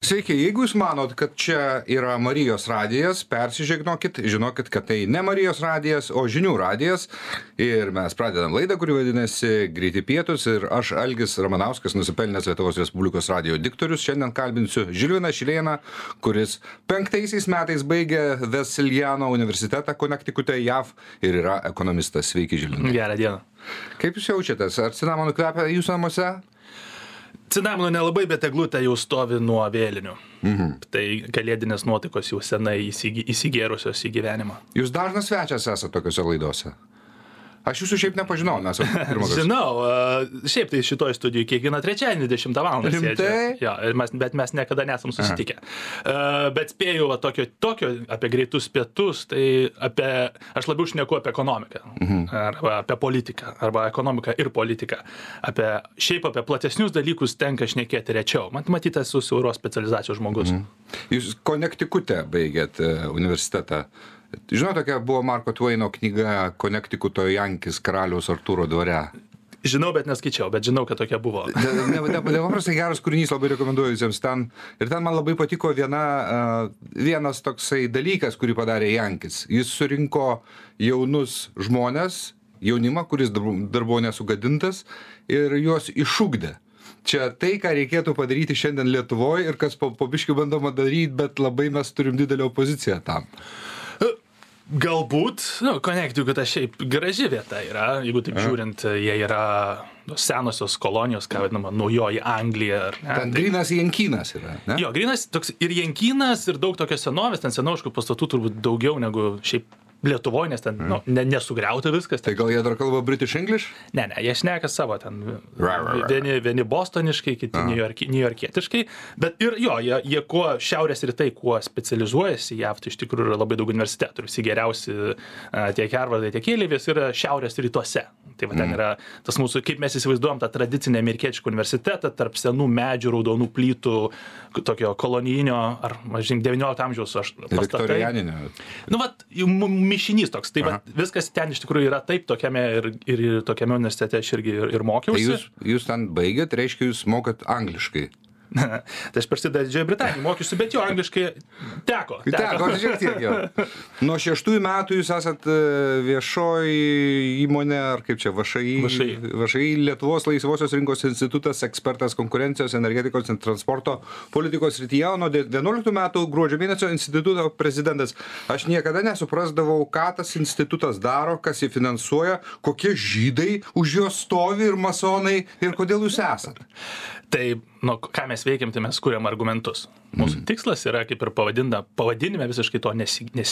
Sveiki, jeigu jūs manot, kad čia yra Marijos radijas, persižegnokit, žinokit, kad tai ne Marijos radijas, o žinių radijas. Ir mes pradedam laidą, kuri vadinasi Greiti pietūs. Ir aš, Algis Ramanauskas, nusipelnęs Lietuvos Respublikos radijo diktorius, šiandien kalbinsiu Žilviną Šilėną, kuris 5 metais baigė Vesiljano universitetą Konektikute, JAV ir yra ekonomistas. Sveiki, Žilvinai. Gerą dieną. Kaip jūs jaučiatės? Ar cinamonu kvepia jūsų namuose? Cinamono nelabai, bet eglutė jau stovi nuo vėlinių. Tai kalėdinės nuotaikos jau senai įsigėrusios į gyvenimą. Jūs dažnas svečias esate tokiuose laidose? Aš jūsų šiaip nepažinau, mes jau pirmą kartą. Žinau, šiaip tai šitoj studijoj kiekvieną trečiadienį 10 valandą sėdžiu. Rimtai? Jo, bet mes niekada nesam susitikę. Bet spėju tokio apie greitus pietus, tai aš labiau šneku apie ekonomiką, arba apie politiką, arba ekonomiką ir politiką. Šiaip apie platesnius dalykus tenka šnekėti rečiau. Matyt, esu siauros specializacijos žmogus. Jūs Konektikute baigėt universitetą. Žinot, tokia buvo Marko Twaino knyga Konektikuto Jankis karaliaus Artūro dvare. Žinau, bet neskaičiau, bet žinau, kad tokia buvo. Nepaprastai geras kūrinys, labai rekomenduoju visiems ten. Ir ten man labai patiko vienas toksai dalykas, kurį padarė Jankis. Jis surinko jaunus žmonės, jaunimą, kuris dar buvo nesugadintas, ir juos išugdė. Čia tai, ką reikėtų padaryti šiandien Lietuvoje ir kas po biškį bandoma daryti, bet labai mes turim didelę opoziciją tam. Galbūt, Konektikute šiaip graži vieta yra, jeigu taip žiūrint, jie yra senosios kolonijos, ką vadinama, naujoji Anglija. Ten grynas jankynas yra, ne? Jo, grynas toks ir jankynas, ir daug tokio senovės, ten senoviškų pastatų turbūt daugiau negu šiaip Lietuvoje, nes ten nesugriauta viskas. Tai gal jie dar kalba British English? Ne, jie šneka savo ten. Vieni bostoniškai, kiti niujorkietiškai. Bet ir jo, jie kuo šiaurės rytai, kuo specializuojasi JAV, tai iš tikrųjų yra labai daug universitetų. Visi geriausi tiek Harvardai, tiek Yale'vis yra šiaurės rytuose. Tai va ten yra tas mūsų, kaip mes įsivaizduojam, tą tradicinę amerikietišką universitetą tarp senų medžių, raudonų plytų, tokio kolonijinio, ar, mažink, 19 amžiaus pastatai. Viktorianinio. Mišinys toks. Tai viskas ten iš tikrųjų yra taip tokiame ir tokiame universitete aš irgi ir mokiausi. Tai jūs ten baigėt, reiškia, jūs mokat angliškai. Tai aš prasidėjau Didžioji Britanija, mokysiu, bet jo angliškai teko. Šiek tiek jau. Nuo 6 metų jūs esat viešoji įmonė, ar kaip čia, VŠI, Lietuvos laisvosios rinkos institutas, ekspertas konkurencijos, energetikos ir transporto politikos srityje, o nuo 11 metų gruodžio mėnesio instituto prezidentas. Aš niekada nesuprasdavau, ką tas institutas daro, kas jį finansuoja, kokie žydai už jo stovi ir masonai ir kodėl jūs esat. Tai, ką mes veikiam, tai mes kuriam argumentus. Mūsų tikslas yra, kaip ir pavadinime visiškai to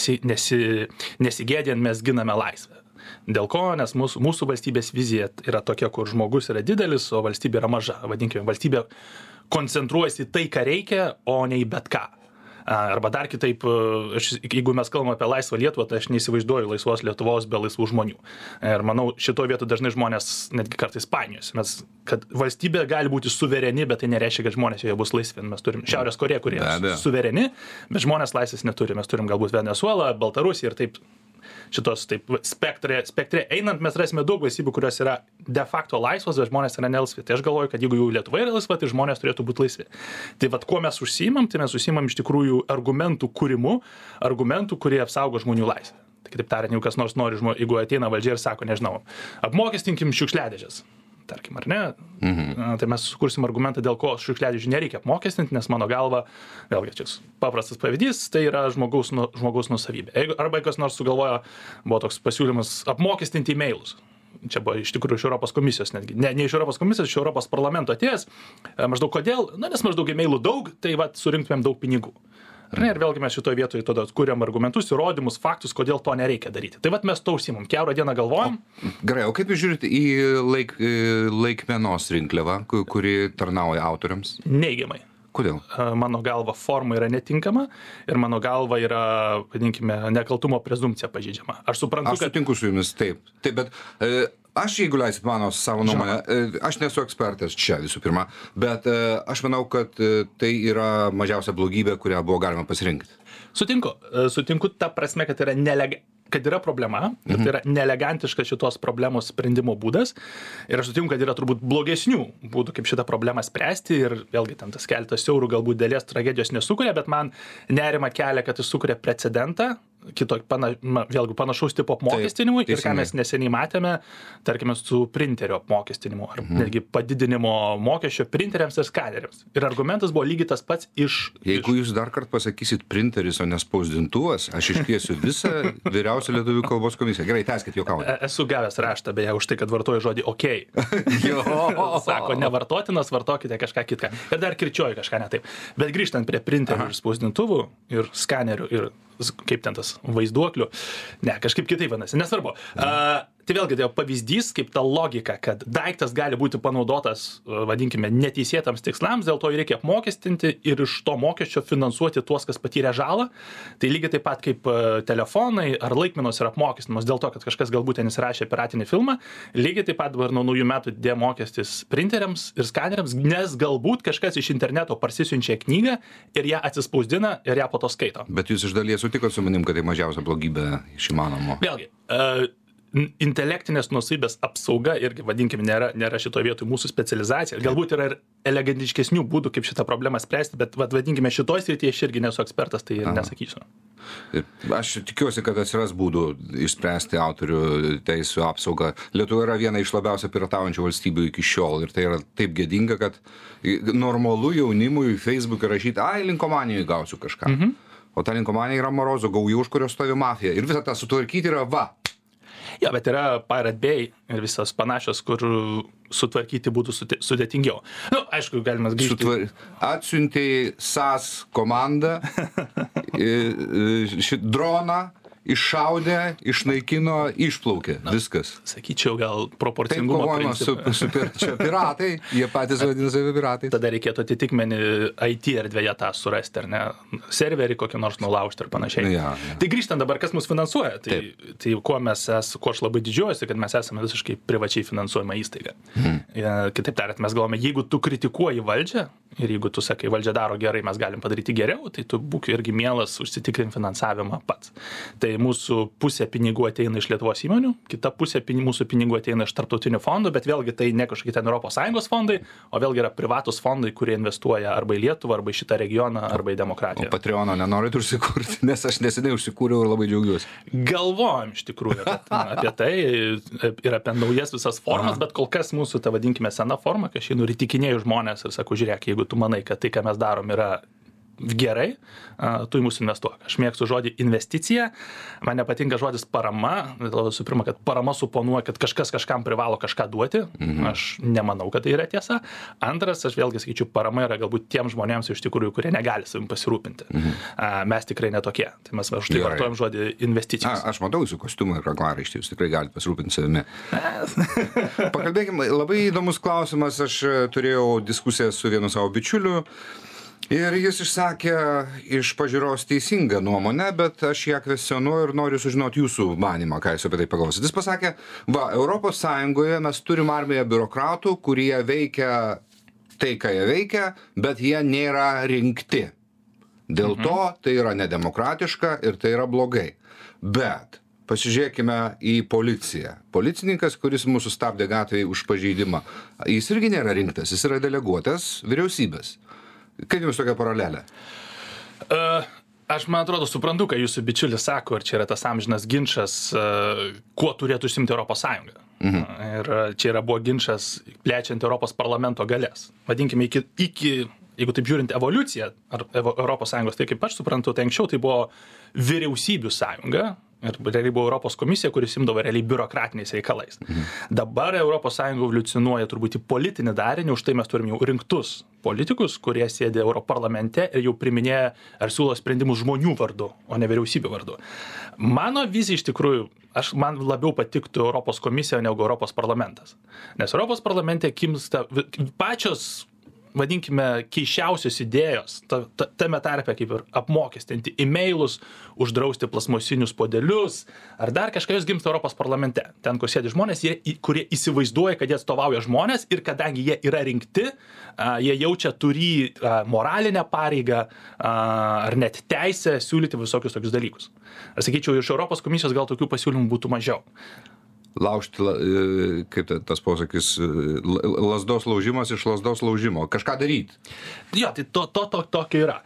nesigėdėjant, mes giname laisvę. Dėl ko? Nes mūsų valstybės vizija yra tokia, kur žmogus yra didelis, o valstybė yra maža. Vadinkime, valstybė koncentruojasi į tai, ką reikia, o ne į bet ką. Arba dar kitaip, jeigu mes kalbame apie laisvą Lietuvą, tai aš neįsivaizduoju laisvos Lietuvos be laisvų žmonių. Ir manau, šitoje vietoje dažnai žmonės netgi kartais painiojasi. Kad valstybė gali būti suvereni, bet tai nereiškia, kad žmonės joje bus laisvi. Mes turim Šiaurės Korėją, kurie suvereni, bet žmonės laisvės neturi. Mes turim galbūt Venesuelą, Baltarusiją ir taip. Šitos spektre einant mes rasime daug valstybių, kurios yra de facto laisvos, bet žmonės yra nelaisvi. Tai aš galvoju, kad jeigu jau Lietuva yra laisva, tai žmonės turėtų būti laisvi. Tai kuo mes užsiimam, tai mes užsiimam iš tikrųjų argumentų kūrimu, argumentų, kurie apsaugo žmonių laisvę. Tai kitaip tariant, jeigu kas nors nori, jeigu ateina valdžia ir sako, nežinau, apmokestinkim šiukšliadėžes. Tarkim, ar ne? Tai mes sukursim argumentą, dėl ko šiukšliadėžių nereikia apmokestinti, nes mano galva, vėlgi čia paprastas pavyzdys, tai yra žmogaus nuosavybė. Arba kas nors sugalvojo, buvo toks pasiūlymas apmokestinti e-mailus. Čia buvo iš tikrųjų iš Europos komisijos netgi. Ne iš Europos komisijos, iš Europos parlamento atėjęs. Maždaug kodėl? Nes maždaug e-mailų daug, tai surinktumėm daug pinigų. Ir vėlgi mes šitoje vietoje tada kuriam argumentus, įrodymus, faktus, kodėl to nereikia daryti. Tai mes to užsiimam. Kiaurą dieną galvojam. Gerai, o kaip jūs žiūrite į laikmenos rinkliavą, kuri tarnauja autoriams? Neigiamai. Kodėl? Mano galva forma yra netinkama ir mano galva yra, vadinkime, nekaltumo prezumpcija pažeidžiama. Aš sutinku su jumis, taip, bet aš, jeigu leisit mano savo nuomonę, aš nesu ekspertas čia visų pirma, bet aš manau, kad tai yra mažiausia blogybė, kurią buvo galima pasirinkti. Sutinku ta prasme, kad yra kad yra problema, kad tai yra neelegantiškas šitos problemos sprendimo būdas. Ir aš sutinku, kad yra turbūt blogesnių būdų, kaip šitą problemą spręsti. Ir vėlgi ten tas keletas eurų galbūt dalies tragedijos nesukuria, bet man nerima kelia, kad jis sukuria precedentą vėlgi panašaus tipo apmokestinimui ir ką mes neseniai matėme, tarkime, su printerio apmokestinimu ar netgi padidinimo mokesčio printeriams ir skaneriams. Ir argumentas buvo lygiai tas pats Jeigu jūs dar kartą pasakysit printeris, o ne spausdintuvas, aš iškviesiu visą vyriausią lietuvių kalbos komisiją. Gerai, tęskit, juokaujate. Esu gavęs raštą, beje, už tai, kad vartoju žodį OK. Sako, nevartotinas, vartokite kažką kitką. Ir dar kirčioju kažką ne taip. Bet grįžtant prie printerių ir spausdintuvų ir skanerių ir kaip ten tas vaizduoklių. Ne, kažkaip kitaip vadinasi, nesvarbu. Tai vėlgi tai pavyzdys, kaip ta logika, kad daiktas gali būti panaudotas, vadinkime, neteisėtams tikslams, dėl to jį reikia apmokestinti ir iš to mokesčio finansuoti tuos, kas patyrė žalą. Tai lygiai taip pat kaip telefonai ar laikmenos yra apmokestinimas dėl to, kad kažkas galbūt ten įsirašė piratinį filmą. Lygiai taip pat dabar nuo naujų metų didėja mokestis printeriams ir skaneriams, nes galbūt kažkas iš interneto parsisiunčia knygą ir ją atsispausdina ir ją po to skaito. Bet jūs iš dalies sutikot su manim, kad tai mažiausia blogybė iš įmanomo. Vėlgi, intelektinės nuosavybės apsauga irgi, vadinkime, nėra šitoje vietoje mūsų specializacija. Galbūt yra ir elegantiškesnių būdų, kaip šitą problemą spręsti, bet vadinkime, šitoj srityje aš irgi nesu ekspertas, tai ir nesakysiu. Aš tikiuosi, kad atsiras būdų išspręsti autorių teisų apsaugą. Lietuva yra viena iš labiausiai pirataujančių valstybių iki šiol ir tai yra taip gėdinga, kad normalu jaunimui Facebook'e rašyti, linkomanijai gausiu kažką. O ta linkomanija yra Morozo gauja, už kurios stovi mafija. Ir visą tą sutvarkyti yra Jo, bet yra Pirate Bay ir visas panašios, kur sutvarkyti būtų sudėtingiau. Aišku, galima grįžti. Atsiuntė SAS komandą, droną, iššaudė, išnaikino, išplaukė. Viskas. Sakyčiau, gal proporcingumo principą. Taip kovojama su piratai, jie patys vadina save piratai. Tada reikėtų atitikmenį IT erdvėje tą surasti, ar ne? Serverį kokį nors nulaužti ir panašiai. Ja. Tai grįžtant dabar, kas mus finansuoja? Tai kuo aš labai didžiuojuosi, kad mes esame visiškai privačiai finansuojama įstaiga. Kitaip tariant, mes galvome, jeigu tu kritikuoji valdžią ir jeigu tu sakai, valdžia daro gerai, mes galim padaryti geriau, tai tu būk irgi mielas užsitikrinti finansavimą pats. Tai mūsų pusė pinigų ateina iš Lietuvos įmonių, kita pusė mūsų pinigų ateina iš tarptautinių fondų, bet vėlgi tai ne kažkokie ten ES fondai, o vėlgi yra privatus fondai, kurie investuoja arba į Lietuvą, arba į šitą regioną, arba į demokratiją. O Patreono nenorit užsikurti, nes aš neseniai užsikūriau ir labai džiaugiuosi. Galvojam iš tikrųjų apie tai ir apie naujas visas formas, bet kol kas mūsų, ta vadinkime, sena forma, kai aš einu ir įtikinėju žmonės ir sakau, žiūrėk, jeigu tu manai, kad tai, ką mes darom, yra gerai, tu į mūsų investuok. Aš mėgstu žodį investicija, man nepatinka žodis parama, visų pirma, kad parama suponuoja, kad kažkas kažkam privalo kažką duoti, aš nemanau, kad tai yra tiesa. Antras, aš vėlgi sakyčiau, parama yra galbūt tiem žmonėms iš tikrųjų, kurie negali savim pasirūpinti. Mes tikrai netokie, tai mes už tai vartojam žodį investicijos. Aš matau jūsų kostiumą ir kaklaraištį, jūs tikrai galite pasirūpinti savimi. Pakalbėkime, labai įdomus klausimas, aš turėjau diskusiją su vienu savo bičiuliu, ir jis išsakė iš pažiūros teisingą nuomonę, bet aš ją kvestionuoju ir noriu sužinoti jūsų manymą, ką jūs apie tai pagalvosite. Jis pasakė, Europos Sąjungoje mes turim armiją biurokratų, kurie veikia tai, ką jie veikia, bet jie nėra rinkti. Dėl to tai yra nedemokratiška ir tai yra blogai. Bet pasižiūrėkime į policiją. Policininkas, kuris mūsų stabdė gatvėje už pažeidimą, jis irgi nėra rinktas, jis yra deleguotas vyriausybės. Kaip jums tokia paralelė? Aš, man atrodo, suprantu, ką jūsų bičiulis sako, ir čia yra tas amžinas ginčas, kuo turėtų užsiimti Europos Sąjunga. Ir čia buvo ginčas plečiant Europos parlamento galės. Vadinkime, jeigu taip žiūrint evoliuciją, ar Europos Sąjungos, tai kaip aš suprantu, tai anksčiau tai buvo vyriausybių sąjunga, ir realiai buvo Europos komisija, kuris imdavo realiai biurokratiniais reikalais. Dabar Europos Sąjunga evoliucionuoja turbūt į politinį darinį, už tai mes turim jau rinktus politikus, kurie sėdi Europarlamente ir jau priminėja ar siūlo sprendimus žmonių vardu, o ne vyriausybių vardu. Mano vizija iš tikrųjų, man labiau patiktų Europos komisija negu Europos parlamentas. Nes Europos parlamente kimsta pačios vadinkime, keiščiausios idėjos, tame tarpe kaip ir apmokestinti e-mailus, uždrausti plasmasinius puodelius, ar dar kažką, jos gimsta Europos parlamente. Ten, kur sėdi žmonės, kurie įsivaizduoja, kad jie atstovauja žmonės ir kadangi jie yra rinkti, jie jaučia turį moralinę pareigą ar net teisę siūlyti visokius tokius dalykus. Aš sakyčiau, iš Europos komisijos gal tokių pasiūlymų būtų mažiau. Laužti, kaip tas posakis, lazdos laužimas iš lazdos laužimo. Kažką daryti. Jo, tai tokio yra.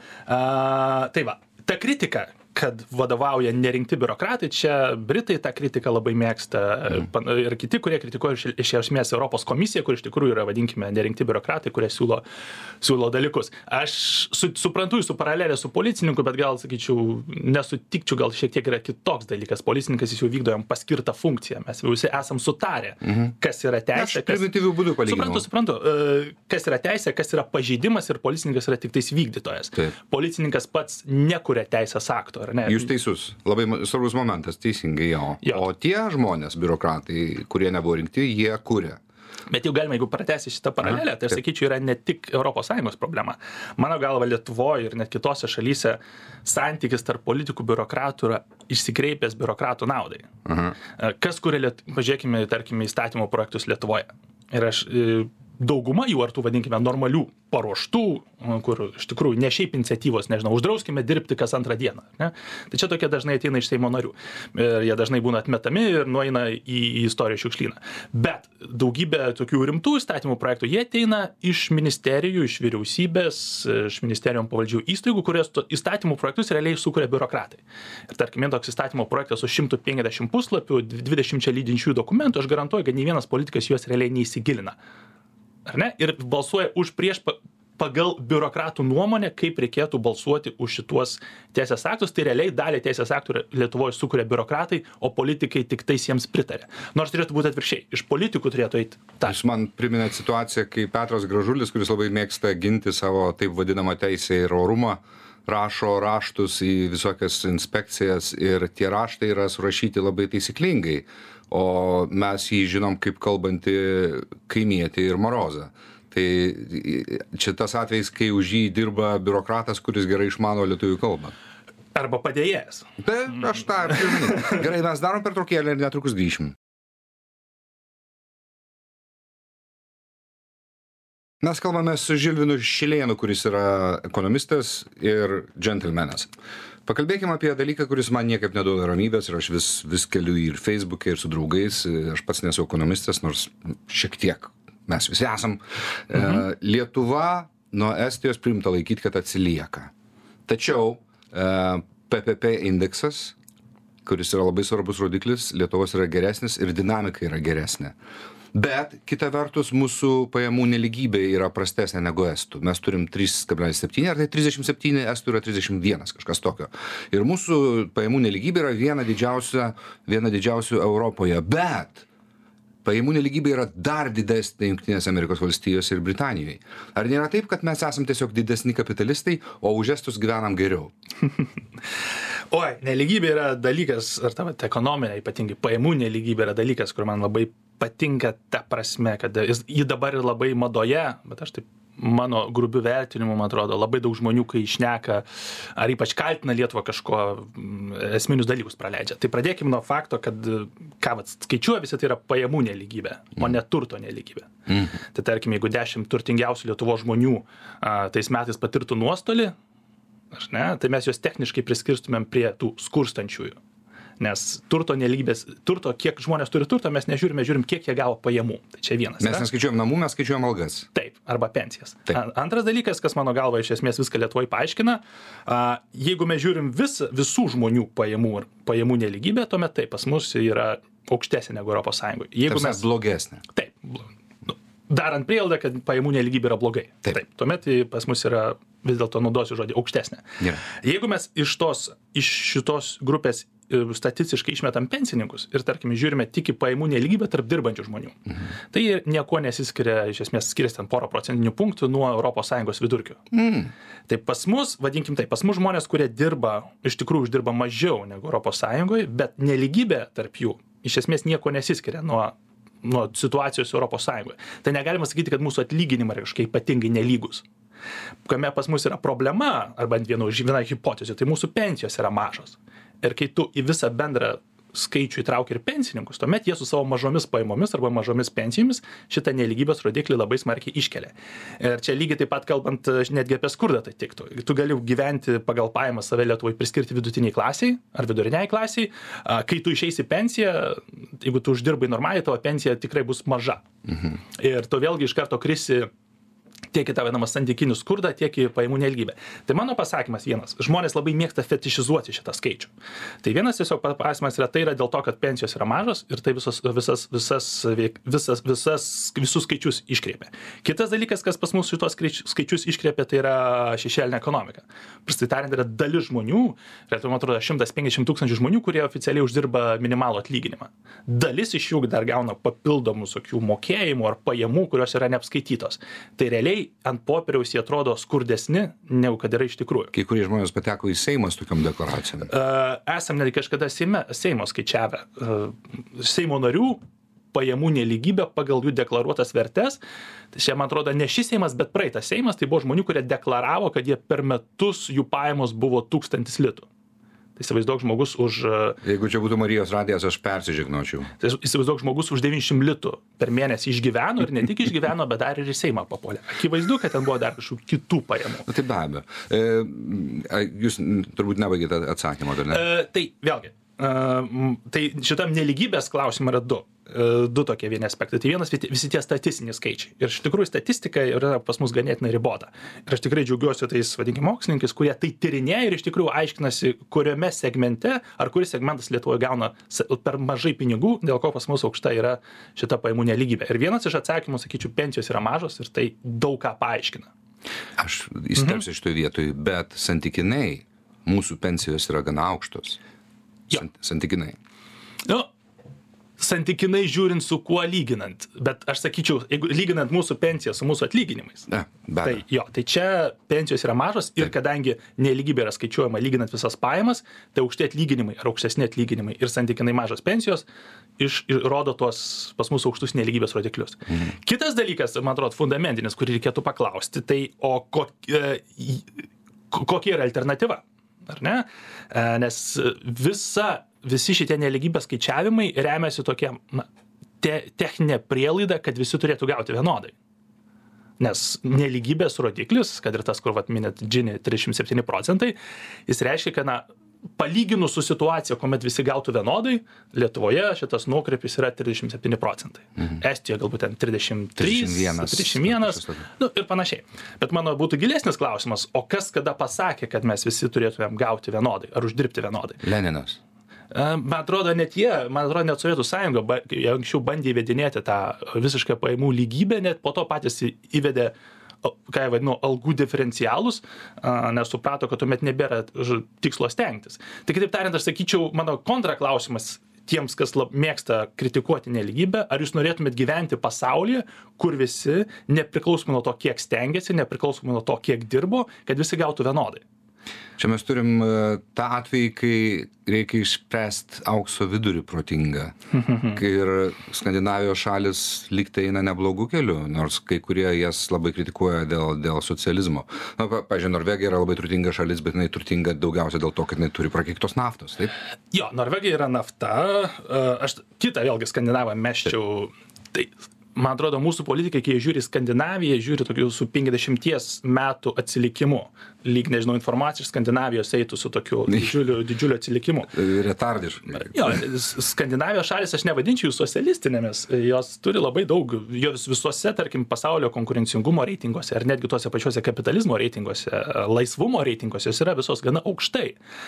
Tai va, ta kritika, kad vadovauja nerinkti biurokratai, čia Britai tą kritiką labai mėgsta ir kiti, kurie kritikuoja iš esmės Europos komisiją, kur iš tikrųjų yra, vadinkime, nerinkti biurokratai, kurie siūlo dalykus. Aš suprantu jūsų paralelę su policininku, bet gal, sakyčiau, nesutikčiau, gal šiek tiek yra kitoks dalykas. Policininkas jis jau vykdo jam paskirtą funkciją. Mes visi esam sutarę, kas yra teisė. Aš primityvių būdų palyginau. Suprantu. Kas yra teisė, kas yra pažeidimas ir policininkas yra tik tais vykdytojas. Taip. Policininkas pats nekuria teisės akto. Jūs teisus, labai svarbus momentas, teisingai jo. O tie žmonės, biurokratai, kurie nebuvo rinkti, jie kuria. Bet jau galima, jeigu pratęsti šitą paralelę, tai aš sakyčiau, yra ne tik ES problema. Mano galva, Lietuvoje ir net kitose šalyse santykis tarp politikų biurokratų yra išsikreipęs biurokratų naudai. Kas kuria, pažiūrėkime, tarkime, įstatymo projektus Lietuvoje. Ir dauguma jų, ar tų, vadinkime, normalių paruoštų, kur iš tikrųjų ne šiaip iniciatyvos, nežinau, uždrauskime dirbti kas antrą dieną. Ne? Tai čia tokie dažnai ateina iš Seimo narių. Ir jie dažnai būna atmetami ir nueina į istorijos šiukšlyną. Bet daugybė tokių rimtų įstatymų projektų, jie ateina iš ministerijų, iš vyriausybės, iš ministerijom pavaldžių įstaigų, kurios įstatymų projektus realiai sukuria biurokratai. Ir tarkim, toks įstatymo projektas su 150 puslapių, 20 lydinčių dokumentų, aš garantuoju, kad nei vienas politikas juos realiai neįsigilina. Ar ne? Ir balsuoja už prieš pagal biurokratų nuomonę, kaip reikėtų balsuoti už šituos teisės aktus. Tai realiai dalį teisės aktų Lietuvoje sukuria biurokratai, o politikai tik tais jiems pritarė. Nors turėtų būti atvirkščiai. Iš politikų turėtų eiti. Jūs man priminėt situaciją, kai Petras Gražulis, kuris labai mėgsta ginti savo taip vadinamą teisę ir orumą, rašo raštus į visokias inspekcijas ir tie raštai yra surašyti labai taisyklingai. O mes jį žinom kaip kalbantį kaimietį ir Morozą. Tai čia tas atvejs, kai už jį dirba biurokratas, kuris gerai išmano lietuvių kalbą. Arba padėjėjas. Tai aš tą žinau. Gerai, mes darom pertraukėlę ir netrukus grįšim. Mes kalbame su Žilvinu Šilėnu, kuris yra ekonomistas ir džentelmenas. Pakalbėkime apie dalyką, kuris man niekaip neduoda ramybės ir aš vis keliu ir Facebook'e ir su draugais. Aš pats nesu ekonomistas, nors šiek tiek mes visi esam. Lietuva nuo Estijos priimta laikyti, kad atsilieka. Tačiau PPP indeksas, kuris yra labai svarbus rodiklis, Lietuvos yra geresnis ir dinamika yra geresnė. Bet kita vertus mūsų pajamų nelygybė yra prastesnė negu estų. Mes turim 3,7, ar tai 37, estų yra 31, kažkas tokio. Ir mūsų pajamų nelygybė yra viena didžiausių Europoje. Bet pajamų nelygybė yra dar didesnė Jungtinėse Amerikos valstijose ir Britanijoje. Ar nėra taip, kad mes esam tiesiog didesni kapitalistai, o už estus gyvenam geriau? Oi, nelygybė yra dalykas, ar ta ekonominė, ypatingai pajamų nelygybė yra dalykas, kur man labai patinka ta prasme, kad ji dabar yra labai madoje, bet aš taip, mano grubių vertinimų, man atrodo, labai daug žmonių, kai šneka, ar ypač kaltina Lietuvą kažko, esminius dalykus praleidžia. Tai pradėkime nuo fakto, kad skaičiuoja visi, tai yra pajamų nelygybė, o ne turto nelygybė. Tai tarkim, jeigu 10 turtingiausių Lietuvos žmonių tais metais patirtų nuostolį, tai mes juos techniškai priskirstumėm prie tų skurstančiųjų. Nes turto nelygybės, kiek žmonės turi turto, mes žiūrim, kiek jie gavo pajamų. Tai čia vienas. Mes neskaičiuojam namų, mes skaičiuojam algas. Taip, arba pensijas. Taip. Antras dalykas, kas mano galva iš esmės viską Lietuvoje paaiškina, jeigu mes žiūrim visų žmonių pajamų nelygybę, tuomet taip, pas mus yra aukštesnė negu Europos Sąjungoje. Jeigu mes blogesnė. Taip. Darant prielaidą, kad pajamų nelygybė yra blogai. Taip. Tuomet pas mus yra, vis dėlto naudosiu žodį, aukštesnė. Yeah. Jeigu mes iš šitos grupės statistiškai išmetam pensininkus ir, tarkim, žiūrime tik į pajamų nelygybę tarp dirbančių žmonių, tai nieko nesiskiria, iš esmės skiriasi ten 1% punktų nuo ES vidurkio. Tai pas mus, vadinkim tai, pas mus žmonės, kurie dirba, iš tikrųjų uždirba mažiau negu ES, bet nelygybė tarp jų iš esmės nieko nesiskiria nuo nuo situacijos Europos Sąjungoje. Tai negalima sakyti, kad mūsų atlyginimai yra kažkaip ypatingai nelygus. Kame pas mus yra problema, arba viena hipotezė, tai mūsų pensijos yra mažos. Ir kai tu į visą bendrą skaičių įtraukia ir pensininkus, tuomet jie su savo mažomis pajamomis arba mažomis pensijomis šitą nelygybės rodiklį labai smarkiai iškelia. Ir čia lygiai taip pat kalbant netgi apie skurdą tai tiktų. Tu gali gyventi pagal pajamas save Lietuvoje priskirti vidutiniai klasiai ar viduriniai klasiai. Kai tu išeisi pensiją, jeigu tu uždirbai normaliai, tavo pensija tikrai bus maža. Ir tu vėlgi iš karto krisi tiek į tą vadinamą santykinį skurdą, tiek į pajamų nelygybę. Tai mano pasakymas vienas. Žmonės labai mėgsta fetišizuoti šitą skaičių. Tai vienas tiesiog pasakymas yra, tai yra dėl to, kad pensijos yra mažos ir tai visus skaičius iškreipia. Kitas dalykas, kas pas mus šitos skaičius iškreipia, tai yra šešėlinė ekonomika. Prastai tariant, yra dalis žmonių, man atrodo 150 tūkstančių žmonių, kurie oficialiai uždirba minimalų atlyginimą. Dalis iš jų dar gauna papildomų tokių mokėjimų ar pajamų, kurios yra neapskaitytos. Tai realiai ant popieriaus jie atrodo skurdesni, negu kad yra iš tikrųjų. Kai kurie žmonės pateko į Seimą su tokiam deklaracijom. Esam netgi kažkada Seimo skaičiavę. Seimo narių pajamų nelygybę pagal jų deklaruotas vertes. Tai čia, man atrodo, ne šis Seimas, bet praeitas Seimas, tai buvo žmonių, kurie deklaravo, kad jie per metus jų pajamos buvo 1000 litų. Tai įsivaizduok žmogus už... Jeigu čia būtų Marijos radijas, aš persižegnočiau. Tai įsivaizduok žmogus už 900 litų per mėnesį išgyveno ir ne tik išgyveno, bet dar ir į Seimą papuolė. Akivaizdu, kad ten buvo dar kažkokių kitų pajamų. Tai be abejo. Jūs turbūt nebaigėte atsakymą, dar ne? Tai vėlgi, tai šitam nelygybės klausimą yra du tokie vieni aspektai. Tai vienas visi tie statistiniai skaičiai. Ir iš tikrųjų statistika yra pas mus ganėtinai ribota. Ir aš tikrai džiaugiuosi tais, vadinkime, mokslininkais, kurie tai tyrinėja ir iš tikrųjų aiškinasi, kuriame segmente ar kuris segmentas Lietuvoje gauna per mažai pinigų, dėl ko pas mus aukšta yra šita pajamų nelygybė. Ir vienas iš atsakymų, sakyčiau, pensijos yra mažos ir tai daug ką paaiškina. Aš įsterpsiu šitoje vietoje, bet santykinai mūsų pensijos yra gana aukštos. Santykinai. Santykinai žiūrint su kuo lyginant, bet aš sakyčiau, jeigu lyginant mūsų pensiją su mūsų atlyginimais, tai čia pensijos yra mažos ir kadangi nelygybė yra skaičiuojama lyginant visas pajamas, tai aukšti atlyginimai ar aukštesni atlyginimai ir santykinai mažos pensijos rodo tuos pas mūsų aukštus nelygybės rodiklius. Kitas dalykas, man atrodo, fundamentinis, kurį reikėtų paklausti, tai kokia yra alternatyva, ar ne? Nes visi šitie nelygybės skaičiavimai remiasi tokia techninė prielaida, kad visi turėtų gauti vienodai. Nes nelygybės rodiklis, kad ir tas, kur minėt Gini 37%, jis reiškia, kad palyginus su situacija, kuomet visi gautų vienodai, Lietuvoje šitas nuokrypis yra 37%. Estijoje galbūt ten 31 ir panašiai. Bet mano būtų gilesnis klausimas, o kas kada pasakė, kad mes visi turėtumėm gauti vienodai ar uždirbti vienodai? Leninas. Man atrodo, net Sovietų sąjunga anksčiau bandė įvedinėti tą visišką pajamų lygybę, net po to patys įvedė, ką vadinu, algų diferencialus, nes suprato, kad tuomet nebėra tikslo stengtis. Tai kitaip tariant, aš sakyčiau, mano kontraklausimas tiems, kas mėgsta kritikuoti nelygybę, ar jūs norėtumėt gyventi pasaulyje, kur visi, nepriklausomai nuo to, kiek stengiasi, nepriklausomai nuo to, kiek dirbo, kad visi gautų vienodai. Čia mes turim tą atvejį, kai reikia išspręsti aukso vidurį protingą. Kai ir Skandinavijos šalis lygtai eina neblogų kelių, nors kai kurie jas labai kritikuoja dėl socializmo. Pavyzdžiui, Norvegija yra labai turtinga šalis, bet jinai turtinga daugiausia dėl to, kad jinai turi prakeiktos naftos, taip? Jo, Norvegija yra nafta. Aš kitą vėlgi Skandinavą mesčiau. Tai man atrodo, mūsų politikai, kai jie žiūri Skandinaviją, žiūri tokiu su 50 metų atsilikimu. Lyg, nežinau, informacija iš Skandinavijos eitų su tokiu didžiuliu atsilikimu. Retardiškai. Jo, Skandinavijos šalis aš nevadinčiau jų socialistinėmis. Jos turi labai daug, jos visuose, tarkim, pasaulio konkurencingumo reitinguose, ar netgi tuose pačiuose kapitalizmo reitinguose, laisvumo reitinguose, jos yra visos gana aukštai.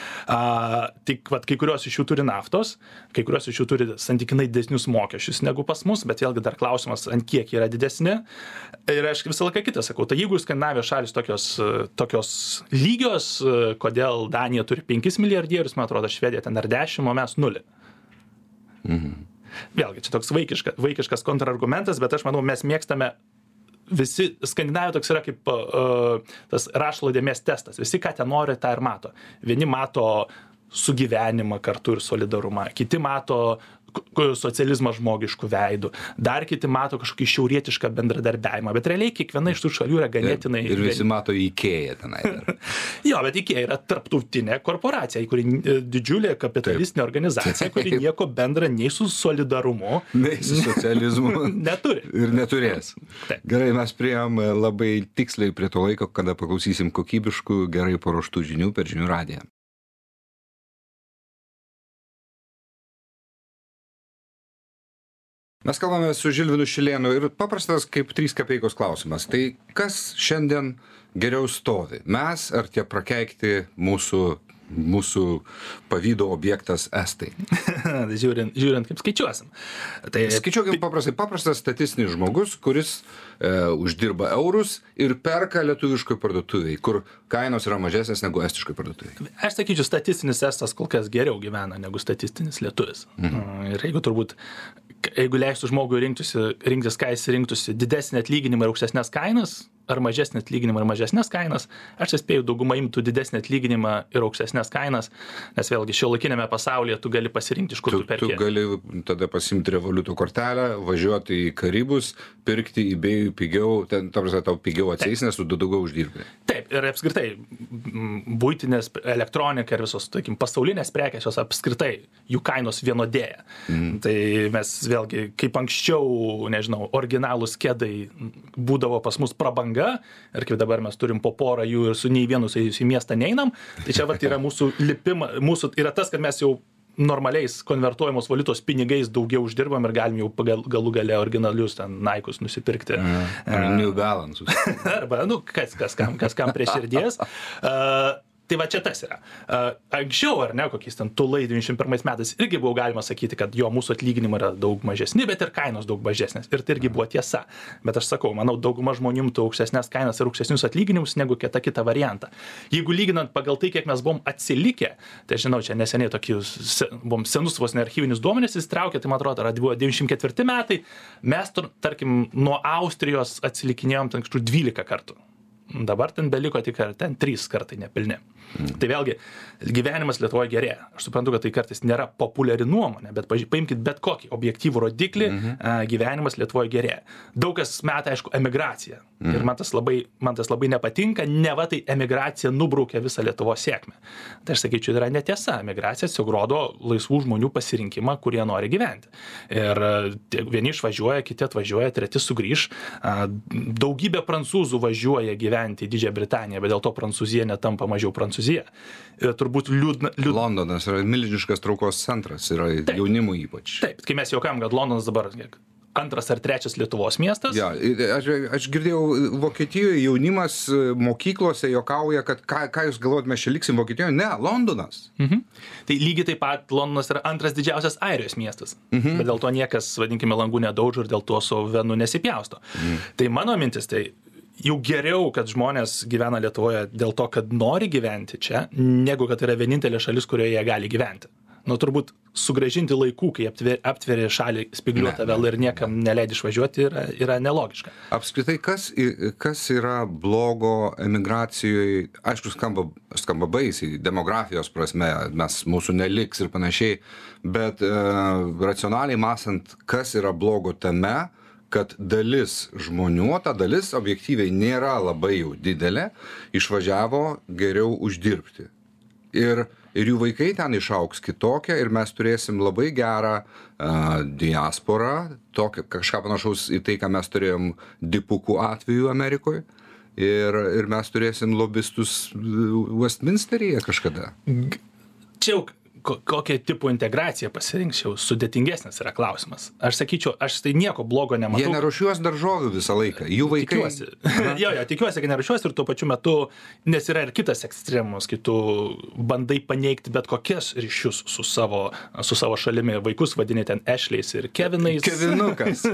Tik, kai kurios iš jų turi naftos, kai kurios iš jų turi santykinai didesnius mokesčius negu pas mus, bet vėlgi dar klausimas, ant kiek yra didesni. Ir aš visą laiką kitą sakau, tai jeigu Skandinavijos šalis tokios lygios, kodėl Danija turi 5 milijardierius, man atrodo, Švedija ten ar 10, o mes 0. Vėlgi, čia toks vaikiškas kontrargumentas, bet aš manau, mes mėgstame visi, Skandinavija toks yra kaip tas rašalo dėmės testas, visi ką ten nori, tą ir mato. Vieni mato sugyvenimą kartu ir solidarumą, kiti mato socializmą žmogiškų veidų, dar kiti mato kažkokį šiaurietišką bendradarbiavimą, bet realiai kiekviena iš tų šalių yra ganėtinai... Ir visi mato IKEA tenai. Jo, bet IKEA yra tarptautinė korporacija, kuri didžiulė kapitalistinė organizacija, kuri nieko bendra nei su solidarumu, nei su socializmu neturi. Ir neturės. Taip. Gerai, mes priėjom labai tiksliai prie to laiko, kada paklausysim kokybiškų, gerai paruoštų žinių per Žinių radiją. Mes kalbame su Žilvinu Šilėnu ir paprastas kaip 3 kapeikos klausimas. Tai kas šiandien geriau stovi? Mes ar tie prakeikti mūsų pavydo objektas estai? žiūrint kaip skaičiuosim. Tai skaičiuokim paprastas statistinis žmogus, kuris uždirba eurus ir perka lietuviškoj parduotuvėj, kur kainos yra mažesnės negu estiškoj parduotuvėj. Aš sakyčiau, statistinis estas kol kas geriau gyvena negu statistinis lietuvis. Ir jeigu leistų žmogui rinktis, ką jis rinktųsi, didesnį atlyginimą ir aukštesnės kainas, ar mažesnį atlyginimą ir mažesnės kainas, aš spėju, dauguma imtų didesnį atlyginimą ir aukštesnės kainas, nes vėlgi šiuolaikinėme pasaulyje tu gali pasirinkti, iš kur tu perki. Tu gali tada pasimti Revoliuto kortelę, važiuoti į Karibus, pirkti eBay'ui pigiau, ten tau pigiau atsieis, nes tu daugiau uždirbi. Taip, ir apskritai buitinės elektronika ir visos, tarkim, pasaulinės prekės, jos apskritai jų kainos vienodėja. Tai mes vėlgi, kaip anksčiau, nežinau, originalūs kedai būdavo pas mus prabanga, ir kaip dabar mes turim po porą jų ir su nei vienu į miestą neinam, tai čia vat yra mūsų mūsų yra tas, kad mes jau normaliais konvertuojamos valiutos pinigais daugiau uždirbam ir galim jau galų gale originalius ten Nike'us nusipirkti. New Balance'us. Arba, kas kam prie širdies. Tai va čia tas yra. Anksčiau, ar ne, kokiais ten tulai 91 metais irgi buvo galima sakyti, kad jo mūsų atlyginimai yra daug mažesni, bet ir kainos daug mažesnės. Ir tai irgi buvo tiesa. Bet aš sakau, manau, dauguma žmonių imtų aukštesnės kainas ir aukštesnius atlyginimus negu kitą variantą. Jeigu lyginant pagal tai, kiek mes buvom atsilikę, tai žinau, čia neseniai tokius buvom senus vos nearchyvinius duomenis įsitraukė, tai man atrodo, buvo 94 metai, mes, tarkim, nuo Austrijos atsilikinėjom ten kažkur 12 kartų. Dabar ten beliko tik ten 3 kartai nepilni. Tai vėlgi, gyvenimas Lietuvoje gerėja. Aš suprantu, kad tai kartais nėra populiari nuomonė, bet paimkit bet kokį objektyvų rodiklį, gyvenimas Lietuvoje gerėja. Daug kas meta, aišku, emigraciją. Ir man tas labai nepatinka, neva tai emigracija nubraukia visą Lietuvos sėkmę. Tai aš sakyčiau, yra netiesa. Emigracija tiesiog rodo laisvų žmonių pasirinkimą, kurie nori gyventi. Ir vieni išvažiuoja, kiti atvažiuoja, treti sugrįš. Daugybė prancūzų važiuoja gyventi į Didžiąją Britaniją, bet dėl to Prancūzija netampa mažiau Prancūzija. Turbūt liūdna. Londonas yra milžiniškas traukos centras, yra jaunimų ypač. Taip, kai mes juokam, kad Londonas dabar 2. ar 3. Lietuvos miestas. Ja, aš girdėjau, Vokietijoje jaunimas mokyklose juokauja, kad ką jūs galvojat, mes čia liksim Vokietijoje? Ne, Londonas. Tai lygiai taip pat Londonas yra 2. didžiausias Airijos miestas. Bet dėl to niekas, vadinkime, langų nedaužo ir dėl to su venu nesipjausto. Tai mano mintis, tai jau geriau, kad žmonės gyvena Lietuvoje dėl to, kad nori gyventi čia, negu kad yra vienintelė šalis, kurioje jie gali gyventi. Turbūt sugrąžinti laikų, kai aptveri šalį spygliuotą vėl ir niekam neleidi išvažiuoti, yra nelogiška. Apskritai, kas yra blogo emigracijoje, aišku, skamba baisiai, demografijos prasme, mūsų neliks ir panašiai, bet racionaliai mąstant, kas yra blogo tame, kad dalis žmonių, ta dalis objektyviai nėra labai jau didelė, išvažiavo geriau uždirbti. Ir jų vaikai ten išaugs kitokią ir mes turėsim labai gerą diasporą, kažką panašaus į tai, ką mes turėjom dipukų atveju Amerikoje. Ir mes turėsim lobistus Westminsteryje kažkada. Čia jau kokią tipų integraciją pasirinkčiau, sudėtingesnis yra klausimas. Aš sakyčiau, aš tai nieko blogo nematau. Jie nerušiuos daržovių visą laiką, jų vaikai. Tikiuosi, kad nerušiuos ir tuo pačiu metu, nes yra ir kitas ekstremus, kai tu bandai paneigti bet kokias ryšius su savo šalimi. Vaikus vadini ten Ešliais ir Kevinais. Kevinukas,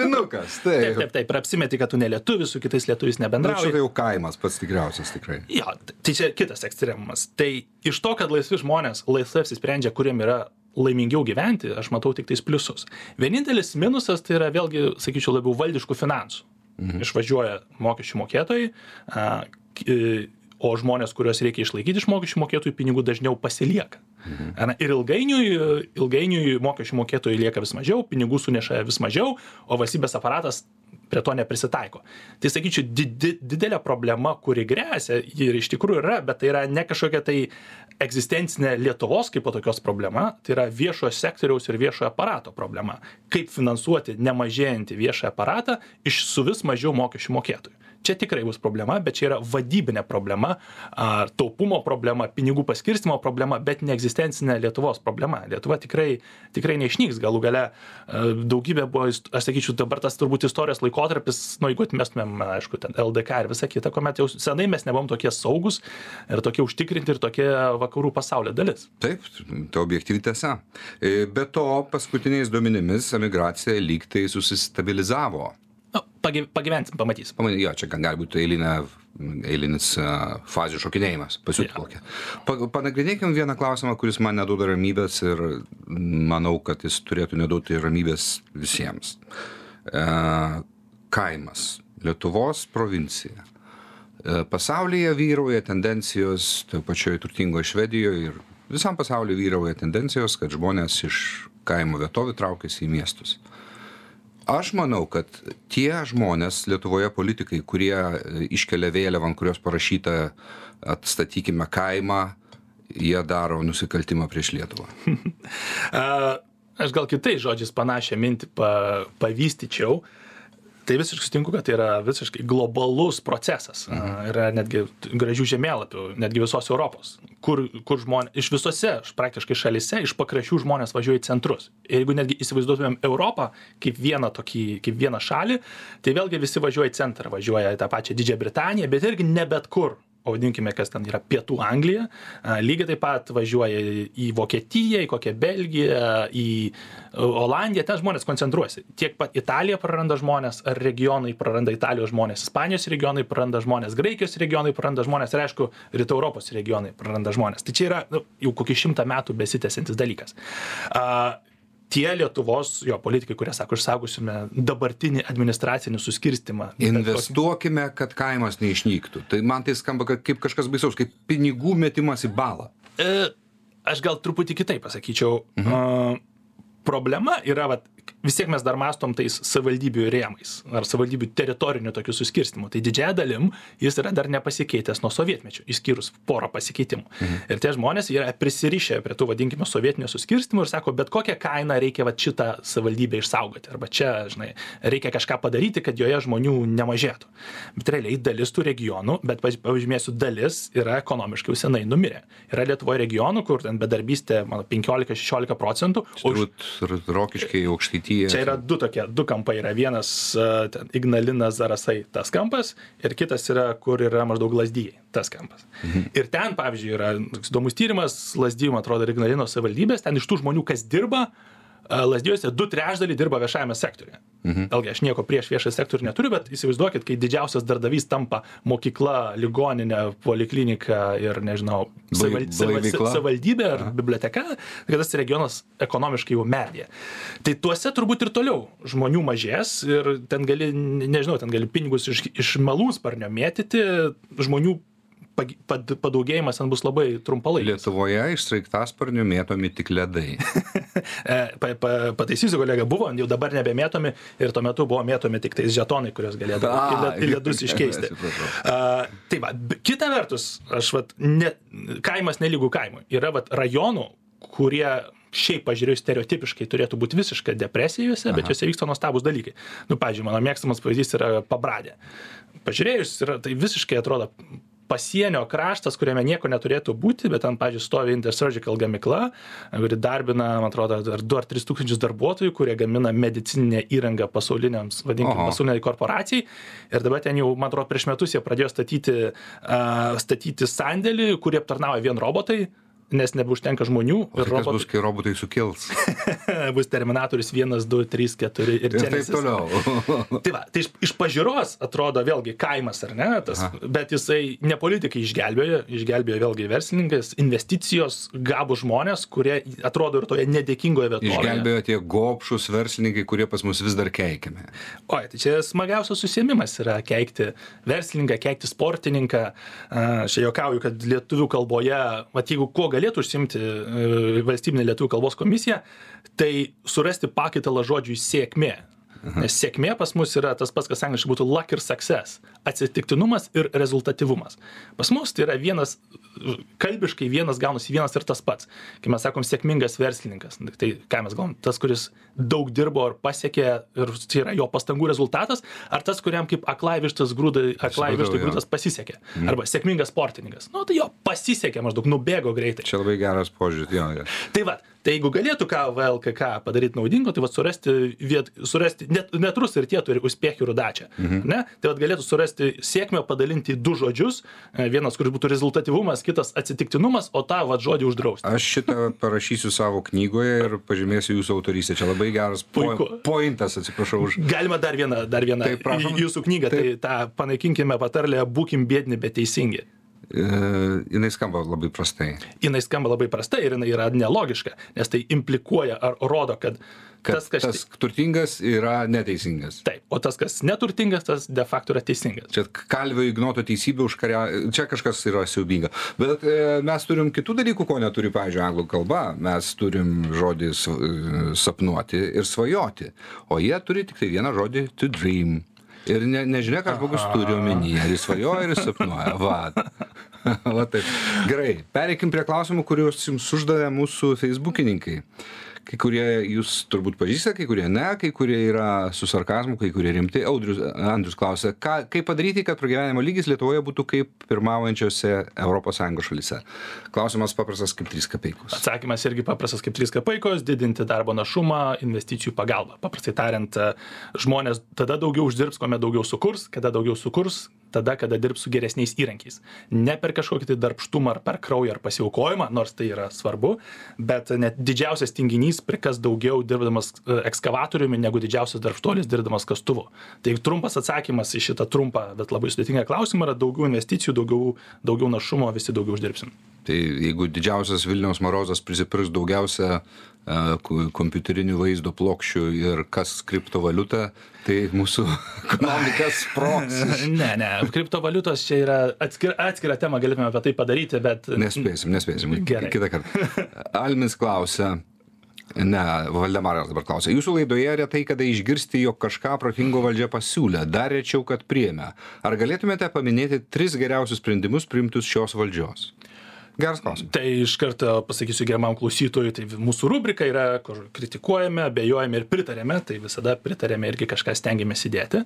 taip. Taip, apsimeti, kad tu ne lietuvis, su kitais lietuvis nebendrauji. Bet čia jau kaimas pats tikriausias tikrai. Jo, tai čia kitas ekstremumas. Tai iš to, kad laisvi žmonės laisvai apsisprendžia, kuriem yra laimingiau gyventi, aš matau tik tais pliusus. Vienintelis minusas tai yra vėlgi, sakyčiau, labiau valdiškų finansų. Išvažiuoja mokesčių mokėtojai, o žmonės, kuriuos reikia išlaikyti iš mokesčių mokėtojų pinigų, dažniau pasilieka. Ir ilgainiui mokesčių mokėtojų lieka vis mažiau, pinigų suneša vis mažiau, o valstybės aparatas prie to neprisitaiko. Tai sakyčiau, didelė problema, kuri grėsia, ji ir iš tikrųjų yra, bet tai yra ne kažkokia tai egzistencinė Lietuvos kaip po tokios problema, tai yra viešojo sektoriaus ir viešojo aparato problema. Kaip finansuoti nemažėjantį viešą aparatą iš su vis mažiau mokesčių mokėtojų. Čia tikrai bus problema, bet čia yra vadybinė problema, taupumo problema, pinigų paskirstimo problema, bet ne egzistencinė Lietuvos problema. Lietuva tikrai neišnyks. Galų gale daugybė buvo, aš sakyčiau, dabar tas turbūt istorijos laikotarpis, jeigu atmestumėm, aišku, ten LDK ir visą kitą, kuomet jau senai mes nebuvom tokie saugus ir tokie užtikrinti ir tokie vakarų pasaulio dalis. Taip, tai objektyvi tiesa. Be to, paskutiniais duomenimis emigracija lyg tai susistabilizavo. Pagyvensim, pamatysim. Jo, čia gali būti eilinis fazių šokinėjimas, pasiūti. Panagrinėkim vieną klausimą, kuris man neduoda ramybės ir manau, kad jis turėtų neduoti ramybės visiems. Kaimas, Lietuvos provincija. Pasaulyje vyrauja tendencijos, tai pačioje turtingoje Švedijoje ir visam pasaulyje vyrauja tendencijos, kad žmonės iš kaimo vietovių traukiasi į miestus. Aš manau, kad tie žmonės Lietuvoje politikai, kurie iškelia vėliavą, ant kurios parašyta atstatykime kaimą, jie daro nusikaltimą prieš Lietuvą. Aš gal kitais žodžiais panašią mintį pavystyčiau. Tai visiškai sutinku, kad tai yra visiškai globalus procesas. Yra netgi gražių žemėlapių, netgi visos Europos, kur žmonės, iš visose praktiškai šalyse, iš pakraščių žmonės važiuoja į centrus. Ir jeigu netgi įsivaizduotumėm Europą kaip vieną šalį, tai vėlgi visi važiuoja į centrą, važiuoja į tą pačią Didžiąją Britaniją, bet irgi ne bet kur. O vadinkime, kas ten yra Pietų Anglija, lygiai taip pat važiuoja į Vokietiją, į kokią Belgiją, į Olandiją, ten žmonės koncentruosi. Tiek pat Italija praranda žmonės, ar regionai praranda Italijos žmonės, Ispanijos regionai praranda žmonės, Graikijos regionai praranda žmonės ir aišku, Rytų Europos regionai praranda žmonės. Tai čia yra jau kokį 100 metų besitęsiantis dalykas. Tie Lietuvos politikai, kurie sako, išsaugosime dabartinį administracinį suskirstimą. Investuokime, kad kaimas neišnyktų. Tai man tai skamba kaip kažkas baisaus, kaip pinigų metimas į balą. Aš gal truputį kitaip pasakyčiau. Problema yra, vis tiek mes dar mąstom tais savivaldybių rėmais ar savivaldybių teritorinių tokių suskirstimų. Tai didžiąja dalim jis yra dar nepasikeitęs nuo sovietmečio, išskyrus porą pasikeitimų. Ir tie žmonės yra prisirišę prie tų, vadinkime, sovietinio suskirstimų ir sako, bet kokią kainą reikia šitą savivaldybę išsaugoti. Arba čia, reikia kažką padaryti, kad joje žmonių nemažėtų. Bet realiai dalis tų regionų, bet pažymėsiu, dalis yra ekonomiškai jau senai numirę. Yra Lietuvoje regionų, kur ten bedarbystė 15-16%. Rokiškiai, Aukštaitija. Čia yra du kampai. Yra vienas Ignalina, Zarasai, tas kampas, ir kitas yra, kur yra maždaug Lazdijai, tas kampas. Ir ten, pavyzdžiui, yra įdomus tyrimas, Lazdijų, man atrodo, ir Ignalinos savivaldybės, ten iš tų žmonių, kas dirba, Lazdijuose 2/3 dirba viešajame sektoriuje. Vėlgi, aš nieko prieš viešą sektorių neturiu, bet įsivaizduokit, kai didžiausias darbdavys tampa mokykla, ligoninė, poliklinika ir, nežinau, savivaldybė ar biblioteka, kad tas regionas ekonomiškai jau merdėja. Tai tuose turbūt ir toliau žmonių mažės ir ten gali, nežinau, ten gali pinigus iš malūnsparnio mėtyti, žmonių padaugėjimas ten bus labai trumpalaikis. Lietuvoje iš sraigtasparnių mėtomi tik ledai. Pataisysiu, kolega, buvo, jau dabar nebemėtomi ir tuo metu buvo mėtomi tik tais žetonai, kurios galėdavo į ledus iškeisti. Tai va, kita vertus, kaimas nelygų kaimui. Yra rajonų, kurie šiaip pažiūrėjus stereotipiškai turėtų būti visiška depresijose, bet juose vyksta nuostabūs dalykai. Pavyzdžiui, mano mėgstamas pavyzdys yra Pabradė. Pažiūrėjus, tai visiškai atrodo pasienio kraštas, kuriame nieko neturėtų būti, bet ten, pavyzdžiui, stovi Intersurgical gamykla, kuri darbina, man atrodo, 2 ar 3 tūkstančius darbuotojų, kurie gamina medicininę įrangą pasauliniams, vadinkime, pasauliniai korporacijai. Ir dabar ten jau, man atrodo, prieš metus jie pradėjo statyti sandėlį, kurį aptarnauja vien robotai. nes nebeužtenka žmonių. Ir kas bus, kai robotai sukils? Bus Terminatorius 1, 2, 3, 4 ir taip toliau. Tai iš pažiūros atrodo vėlgi kaimas, ar ne? Bet jisai ne politikai išgelbėjo vėlgi verslininkas, investicijos, gabų žmonės, kurie atrodo ir toje nedėkingoje vietovėje. Išgelbėjo tie gobšus verslininkai, kurie pas mus vis dar keikiame. Oi, tai čia smagiausias užsiėmimas yra keikti verslininką, keikti sportininką. Aš juokauju, kad lietuvių kalboje, jeigu kuo galėtų užsiimti valstybinė lietuvių kalbos komisija, tai surasti pakaitalą žodžiui sėkmė. Nes sėkmė pas mus yra tas pats, kas angliškai būtų luck ir success. Atsitiktinumas ir rezultatyvumas. Pas mus tai yra kalbiškai vienas gaunasi vienas ir tas pats. Kai mes sakom sėkmingas verslininkas, tai ką mes galvom, tas, kuris daug dirbo ar pasiekė ir tai yra jo pastangų rezultatas, ar tas, kuriam kaip aklai vištas grūdas pasisekė. Arba sėkmingas sportininkas. Tai jo pasisekė maždaug, nubėgo greitai. Čia labai geras požiūris, jo. Tai jeigu galėtų VLKK padaryti naudingo, tai surasti, net rusai ir tie turi uspėch ir udačią. Ne? Tai galėtų surasti sėkmę padalinti į du žodžius, vienas, kuris būtų rezultatyvumas, kitas atsitiktinumas, o tą žodį uždrausti. Aš šitą parašysiu savo knygoje ir pažymėsiu jūsų autorystę. Čia labai geras pointas, atsiprašau už. Galima dar vieną jūsų knygą, tai tą panaikinkime patarlę, būkim biedni, bet teisingi. Jinai skamba labai prastai. Jinai skamba labai prastai ir jinai yra nelogiška, nes tai implikuoja ar rodo, kad tas turtingas yra neteisingas. Taip, o tas, kas neturtingas, tas de facto yra teisingas. Čia Kalvio Ignoto teisybė užkaria, čia kažkas yra siaubinga. Bet mes turim kitų dalykų, ko neturi, pavyzdžiui, anglų kalba. Mes turim žodį sapnuoti ir svajoti, o jie turi tik tai vieną žodį to dream. Ir nežinia, ką žmogus turi omenyje. Jis svajoja ir sapnuoja. Va taip. Gerai, pereikim prie klausimų, kuriuos jums uždavė mūsų feisbukininkai. Kai kurie jūs turbūt pažįstate, kai kurie ne, kai kurie yra su sarkazmu, kai kurie rimtai. Andrius klausia, kaip padaryti, kad pragyvenimo lygis Lietuvoje būtų kaip pirmaujančiose ES šalyse. Klausimas paprastas kaip 3 kapeikos. Atsakymas irgi paprastas kaip 3 kapeikos, didinti darbo našumą, investicijų pagalbą. Paprastai tariant, žmonės tada daugiau uždirbs, kuomet daugiau sukurs, kada daugiau sukurs, tada, kada dirbs su geresniais įrankiais. Ne per kažkokį tai darbštumą ar per kraują ar pasiaukojimą, nors tai yra svarbu, bet net didžiausias tinginys prikas daugiau dirbdamas ekskavatoriumi negu didžiausias darbštuolis dirbdamas kastuvu. Tai trumpas atsakymas į šitą trumpą, bet labai sudėtingą klausimą yra daugiau investicijų, daugiau našumo, visi daugiau uždirbsim. Tai jeigu didžiausias Vilniaus Marozas prisipirks daugiausia kompiuterinių vaizdo plokščių ir kas kriptovaliuta, tai mūsų ekonomika sprogs. Ne, kriptovaliutos čia yra atskira tema, galėtume apie tai padaryti, bet... Nespėsim. Gerai. Kitą kartą. Almis klausia, Valdemaras dabar klausia, jūsų laidoje retai kada išgirsti, jog kažką protingo valdžia pasiūlė, dar rečiau, kad priėmė. Ar galėtumėte paminėti 3 geriausius sprendimus priimtus šios valdžios? Geras klausimas. Tai iš karto pasakysiu gerbiamam klausytojui, tai mūsų rubrika yra, kur kritikuojame, abejojame ir pritarėme, tai visada pritarėme irgi kažką stengiamės įdėti.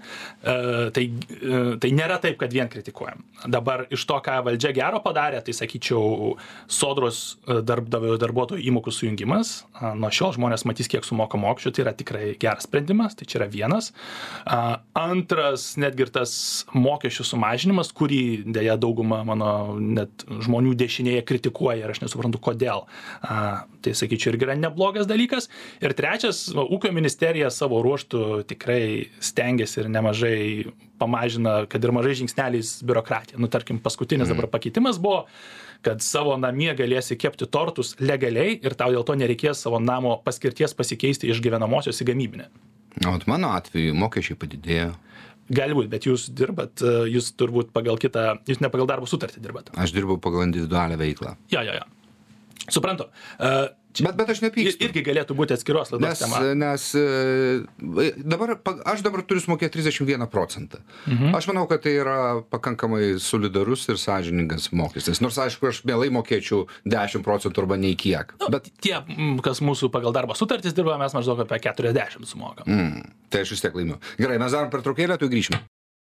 Tai nėra taip, kad vien kritikuojam. Dabar iš to, ką valdžia gero padarė, tai sakyčiau, Sodros darbuotojų įmokų sujungimas. Nuo šiol žmonės matys, kiek sumoka mokesčių, tai yra tikrai geras sprendimas, tai čia yra vienas. Antras, netgi ir tas mokesčių sumažinimas, kurį dėja dauguma mano net žmonių dešinėje kritikuoja ir aš nesuprantu kodėl. Tai sakyčiau irgi yra neblogas dalykas. Ir trečias, ūkio ministerija savo ruožtų tikrai stengiasi ir nemažai pamažina, kad ir mažai žingsneliais biurokratiją. Tarkim, paskutinis dabar pakeitimas buvo, kad savo namie galėsi kepti tortus legaliai ir tau dėl to nereikės savo namo paskirties pasikeisti iš gyvenamosios į gamybinę. O mano atveju mokesčiai padidėjo. Gali būt, bet jūs dirbat, jūs turbūt jūs ne pagal darbo sutartį dirbat. Aš dirbau pagal individualią veiklą. Jo. Suprantu. Bet aš nepykstu. Irgi galėtų būti atskiros laidos tema. Nes aš dabar turiu sumokėti 31%. Aš manau, kad tai yra pakankamai solidarus ir sąžiningas mokestis. Nors, aišku, aš mielai mokėčiau 10% arba nei kiek. Bet tie, kas mūsų pagal darbo sutartis dirba, mes maždaug apie 40 sumokam. Tai aš vis tiek laimiu. Gerai, mes darom pertraukėlę, tu grįžime.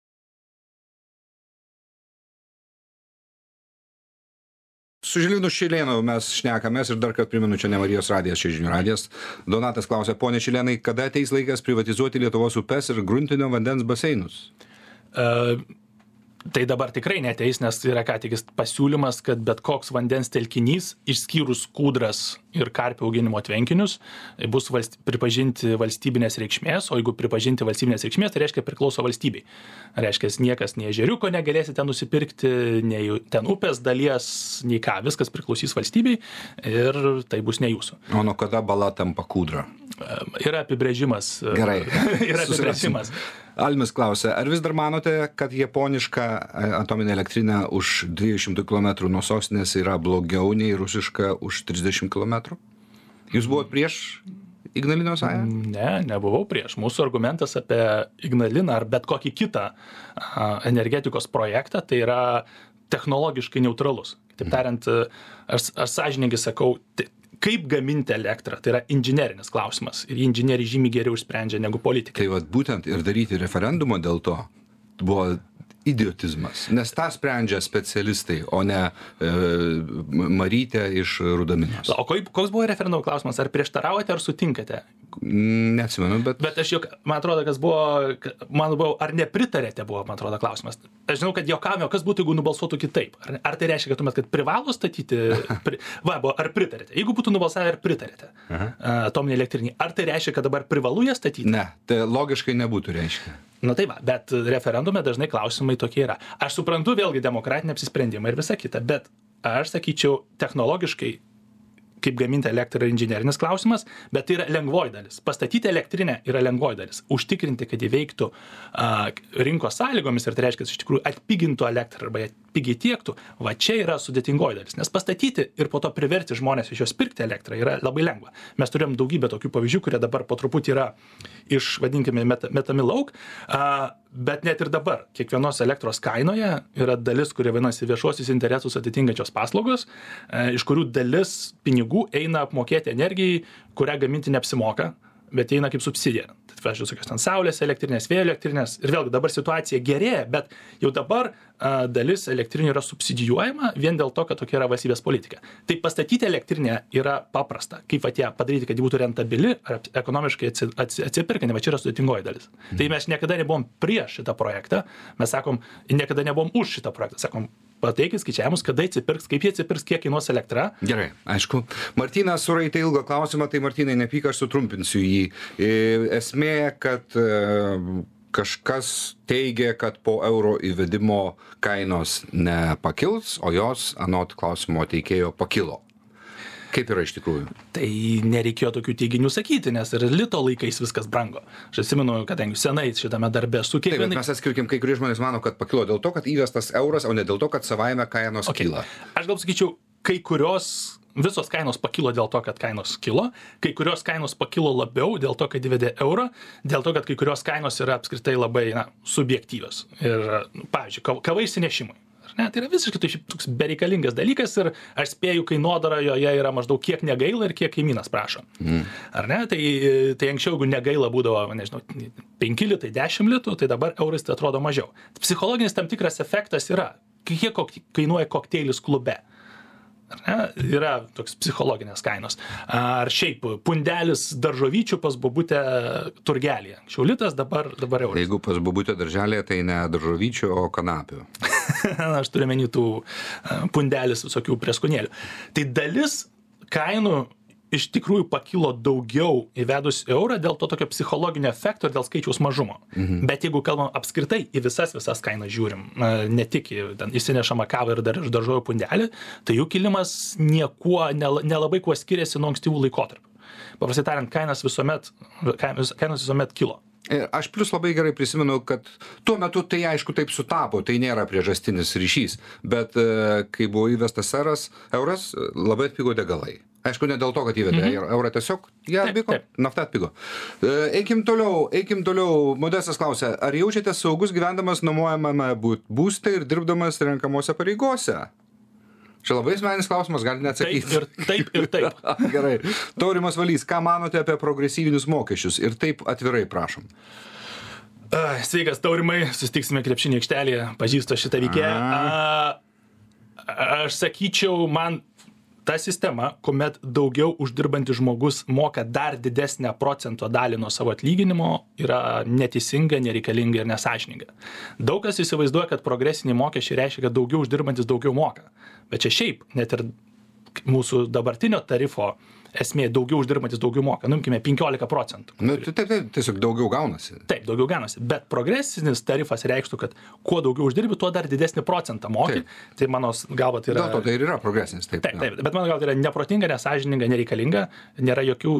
Su Žilvinu Šilėnu mes šnekamės ir dar kad primenu, čia ne Marijos radijas, čia Žinių radijas. Donatas klausia, pone Šilėnai, kada ateis laikas privatizuoti Lietuvos upes ir gruntinio vandens baseinus? Tai dabar tikrai neteis, nes yra ką tik pasiūlymas, kad bet koks vandens telkinys, išskyrus kūdras ir karpių auginimo tvenkinius, bus pripažinti valstybinės reikšmės, o jeigu pripažinti valstybinės reikšmės, tai reiškia priklauso valstybei. Reiškia, niekas nei ežeriuko negalėsite nusipirkti, nei ten upės dalies, nei ką, viskas priklausys valstybei ir tai bus ne jūsų. O nuo kada bala tampa kūdra? Yra apibrėžimas. Gerai. Yra apibrėžimas. Almis klausia, ar vis dar manote, kad japoniška atominė elektrinė už 200 km nuo sostinės yra blogiau nei rusiška už 30 km? Jūs buvot prieš Ignalinos AE? Ne, nebuvau prieš. Mūsų argumentas apie Ignaliną ar bet kokį kitą energetikos projektą, tai yra technologiškai neutralus. Taip tariant, aš sąžiningai sakau, kaip gaminti elektrą, tai yra inžinerinis klausimas ir inžinieriai žymiai geriau išsprendžia negu politikai. Tai vat būtent ir daryti referendumą dėl to buvo idiotizmas, nes tą sprendžia specialistai, o ne Marytė iš Rudaminos. O koks buvo referendumo klausimas? Ar prieštaraujate, ar sutinkate? Neatsimenu, bet aš juk, man atrodo, ar nepritarėte buvo, man atrodo, klausimas. Aš žinau, kad jokavome, kas būtų, jeigu nubalsuotų kitaip. Ar tai reiškia, kad privalo statyti, ar pritarėte? Jeigu būtų nubalsavę, ar pritarėte atominį elektrinį, ar tai reiškia, kad dabar privalu ją statyti? Ne, tai logiškai nebūtų reiškia. Na tai va, bet referendume dažnai klausimai tokie yra. Aš suprantu vėlgi demokratinį apsisprendimą ir visą kitą, bet aš sakyčiau technologiškai, kaip gaminti elektrą inžinerinis klausimas, bet tai yra lengvoji dalis. Pastatyti elektrinę yra lengvoji dalis. Užtikrinti, kad įveiktų rinkos sąlygomis ir tai reiškia, kad iš tikrųjų atpigintų elektrą arba pigiai tiektų, va čia yra sudėtingoji dalis. Nes pastatyti ir po to priverti žmonės iš jos pirkti elektrą yra labai lengva. Mes turėjom daugybę tokių pavyzdžių, kurie dabar po truputį yra vadinkime, metami lauk, bet net ir dabar kiekvienos elektros kainoje yra dalis, kurie vadinasi viešuosius interesus atitinkančios paslaugos, iš kurių dalis pinigų eina apmokėti energijai, kurią gaminti neapsimoka, bet eina kaip subsidija. Tai pavyzdžiui, tokios ten saulės elektrinės, vėjo elektrinės ir vėlgi dabar situacija gerėja, bet jau dabar dalis elektrinių yra subsidijuojama vien dėl to, kad tokia yra valstybės politika. Tai pastatyti elektrinę yra paprasta. Kaip ją padaryti, kad ji būtų rentabili ar ekonomiškai atsipirkanti, va čia yra sudėtingoji dalis. Tai mes niekada nebuvom prieš šitą projektą, mes sakom, niekada nebuvom už šitą projektą, sakom, pateikit skaičiavimus, kada atsipirks, kaip jie atsipirks, kiek kainuos elektra. Gerai, aišku. Martynas suraitė ilgą klausimą, tai Martynai, nepyk, aš sutrumpinsiu jį. Esmė, kad kažkas teigia, kad po euro įvedimo kainos nepakils, o jos anot klausimo teikėjo pakilo. Kaip yra iš tikrųjų? Tai nereikėjo tokių teiginių sakyti, nes ir lito laikais viskas brango. Aš atsimenu, kadangi senai šitame darbe su kiekvienai... Taip, bet mes atskirkim, kai kurie žmonės mano, kad pakilo dėl to, kad įvestas euras, o ne dėl to, kad savaime kainos kyla. Aš gal sakyčiau, visos kainos pakilo dėl to, kad kainos kilo, kai kurios kainos pakilo labiau dėl to, kad įvedė eurą, dėl to, kad kai kurios kainos yra apskritai labai subjektyvios. Ir, pavyzdžiui, kava išsinešimui. Ne, tai yra visiškai toks bereikalingas dalykas ir aš spėju, kainodara joje yra maždaug kiek negaila ir kiek kaimynas prašo. Ar ne? Tai anksčiau, jeigu negaila būdavo, nežinau, 5 litai, 10 litų, tai dabar eurais tai atrodo mažiau. Psichologinis tam tikras efektas yra, kiek kainuoja kokteilis klube. Ar ne? Yra toks psichologinės kainos. Ar šiaip pundelis daržovyčių pas bobutę turgelėje. Anksčiau litas, dabar euras. Jeigu pas bobutę darželėje, tai ne daržovyčių, o kanapių. Aš turiu menį tų pundelis visokių prieskonėlių. Tai dalis kainų iš tikrųjų pakilo daugiau įvedus eurą dėl to tokio psichologinio efekto ir dėl skaičiaus mažumo. Bet jeigu kalbam apskritai į visas kainas žiūrim, ne tik į įsinešamą kavą ir dar iš daržovių pundelį, tai jų kilimas nelabai kuo skiriasi nuo ankstyvų laikotarpių. Paprastai tariant, kainos visuomet kilo. Aš plus labai gerai prisimenu, kad tuo metu tai aišku taip sutapo, tai nėra priežastinis ryšys, bet kai buvo įvestas euras, labai atpigo degalai. Aišku, ne dėl to, kad įvedė eurą, tiesiog jie atpigo, nafta atpigo. Eikim toliau. Modestas klausia, ar jaučiate saugus gyvendamas nuomojamame būste ir dirbdamas renkamose pareigose? Čia labai asmeninis klausimas, gali neatsakyti. Taip. Gerai. Taurimas Valys, ką manote apie progresyvinius mokesčius? Ir taip atvirai prašom. Sveikas, Taurimai, susitiksime krepšinio aikštelėje, pažįstu šitą veikėją. Aš sakyčiau, man ta sistema, kuomet daugiau uždirbantis žmogus moka dar didesnę procento dalį nuo savo atlyginimo, yra neteisinga, nereikalinga ir nesąžininga. Daug kas įsivaizduoja, kad progresiniai mokesčiai reiškia, kad daugiau uždirbantis daugiau moka. Bet čia šiaip, net ir mūsų dabartinio tarifo esmė daugiau uždirbantis daugiau moka. Numkime 15%. Nu, taip, tiesiog daugiau gaunasi. Taip, daugiau gaunasi. Bet progresinis tarifas reikštų, kad kuo daugiau uždirbi, tuo dar didesnį procentą moki. Taip. Tai mano galva tai yra... Dėl to tai ir yra progresinis. Taip, taip. Bet mano galva tai yra neprotinga, nesąžininga, nereikalinga. Nėra jokių,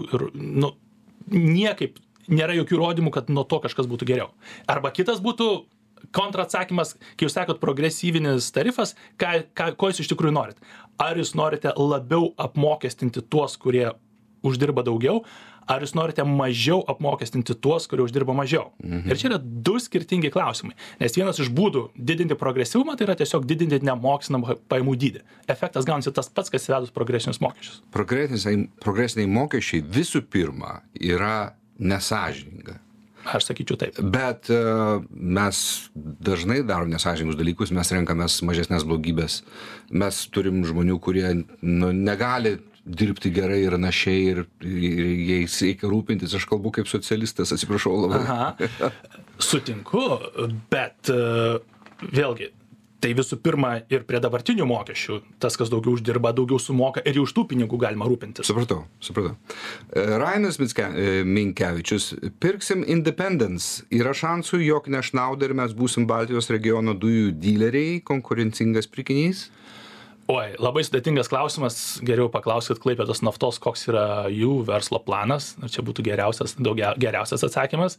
niekaip nėra jokių įrodymų, kad nuo to kažkas būtų geriau. Arba kitas būtų kontratsakymas, kai jūs sakot progresyvinis tarifas, ko jūs iš tikrųjų norit. Ar jūs norite labiau apmokestinti tuos, kurie uždirba daugiau, ar jūs norite mažiau apmokestinti tuos, kurie uždirba mažiau. Ir čia yra du skirtingi klausimai. Nes vienas iš būdų didinti progresyvumą, tai yra tiesiog didinti neapmokestinamą pajamų dydį. Efektas gaunasi tas pats, kas įvedus progresinius mokesčius. Progresiniai mokesčiai visų pirma yra nesąžininga. Aš sakyčiau taip. Bet mes dažnai darom nesąžiningus dalykus, mes renkamės mažesnės blogybės. Mes turim žmonių, kurie negali dirbti gerai ir našiai ir jais reikia rūpintis. Aš kalbu kaip socialistas, atsiprašau labai. Aha. Sutinku, bet vėlgi, tai visų pirma ir prie dabartinių mokesčių, tas, kas daugiau uždirba, daugiau sumoka ir už tų pinigų galima rūpintis. Supratau. Rainas Minkevičius, pirksim Independence. Yra šansų, jog neš naudą ir mes būsim Baltijos regiono dujų dileriai, konkurencingas pirkinys? Oi, labai sudėtingas klausimas. Geriau paklauskit Klaipėdos naftos, koks yra jų verslo planas. Ir čia būtų geriausias atsakymas.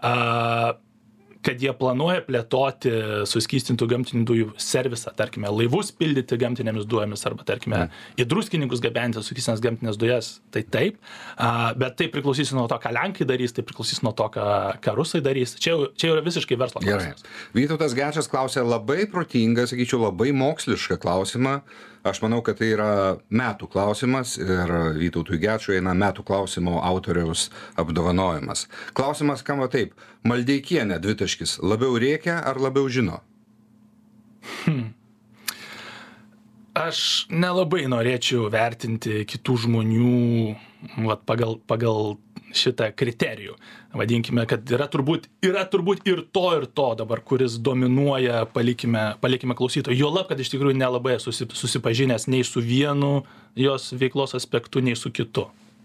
Kad jie planuoja plėtoti suskystintų gamtinių dujų servisą, tarkime, laivus pildyti gamtinėmis dujomis arba, tarkime, į druskininkus gabenti suskystintas gamtinės dujas, tai taip, bet tai priklausys nuo to, ką Lenkai darys, tai priklausys nuo to, ką Rusai darys. Čia yra visiškai verslo klausimas. Vytautas Gečas klausė labai protingą, sakyčiau, labai mokslišką klausimą. Aš manau, kad tai yra metų klausimas ir Vytautui Gečui eina metų klausimo autoriaus apdovanojimas. Klausimas skamba taip. Maldeikienė, dvitaškis, labiau rėkia ar labiau žino? Aš nelabai norėčiau vertinti kitų žmonių pagal šitą kriterijų. Vadinkime, kad yra turbūt ir to dabar, kuris dominuoja, palikime klausytojų. Juolab, kad iš tikrųjų nelabai susipažinęs nei su vienu jos veiklos aspektu, nei su kitu.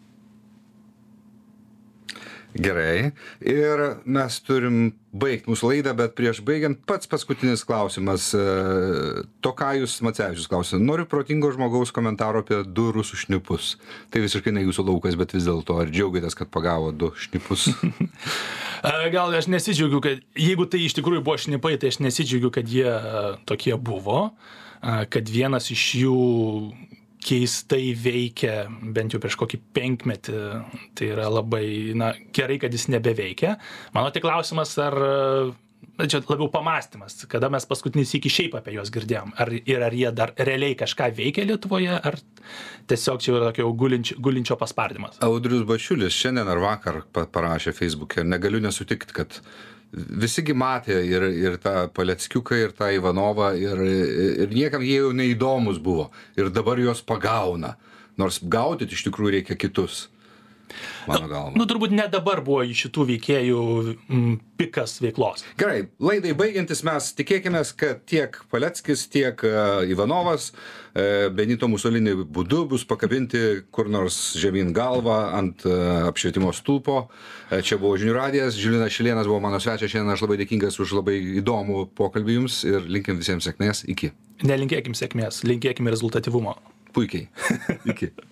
Gerai. Ir mes turim baigti mūsų laidą, bet prieš baigiant pats paskutinis klausimas. Tokajus Macevičius klausė. Noriu protingo žmogaus komentaro apie 2 rusų šnipus. Tai visiškai ne jūsų laukas, bet vis dėlto ar džiaugiatės, kad pagavo 2 šnipus? Gal aš nesidžiaugiu, kad jeigu tai iš tikrųjų buvo šnipai, tai aš nesidžiaugiu, kad jie tokie buvo, kad vienas iš jų keistai veikia, bent jau prieš kokį 5 metį, tai yra labai, gerai, kad jis nebeveikia. Mano tik klausimas, čia labiau pamąstymas, kada mes paskutinį sykį šiaip apie juos girdėjom, ar jie dar realiai kažką veikia Lietuvoje, ar tiesiog čia yra tokio gulinčio paspardymas. Audrius Bačiulis šiandien ar vakar parašė Facebook'e, negaliu nesutikti, kad visigi matė ir tą Paleckiuką, ir tą Ivanovą, ir niekam jie jau neįdomus buvo. Ir dabar juos pagauna. Nors gaudyti iš tikrųjų reikia kitus. Mano galva. Turbūt ne dabar buvo iš šitų veikėjų pikas veiklos. Gerai, laidai baigiantis mes tikėkimės, kad tiek Paleckis, tiek Ivanovas Benito Mussolini būdu bus pakabinti kur nors žemyn galvą ant apšvietimo stulpo. Čia buvo Žinių radijas, Žilinas Šilėnas buvo mano svečias, šiandien aš labai dėkingas už labai įdomų pokalbį jums ir linkim visiems sėkmės. Iki. Nelinkėkim sėkmės, linkėkim rezultatyvumo. Puikiai. Iki.